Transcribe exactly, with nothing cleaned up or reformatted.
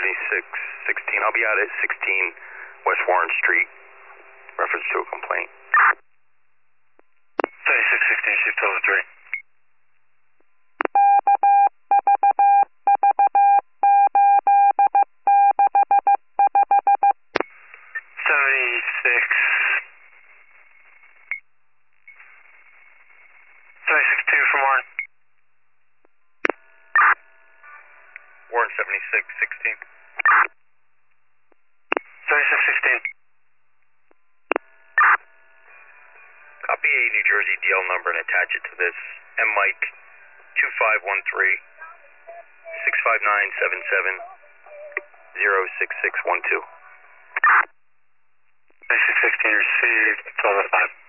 seventy-six sixteen. I'll be out at sixteen West Warren Street. Reference to a complaint. seventy-six sixteen, shift over three. seventy-six. seventy-six two from Warren. Warren seventy-six sixteen. seventy-six sixteen. Copy a New Jersey D L number and attach it to this. M Mike two five one three six five nine seven seven zero six six one two. seventy-six sixteen received, twelve oh five.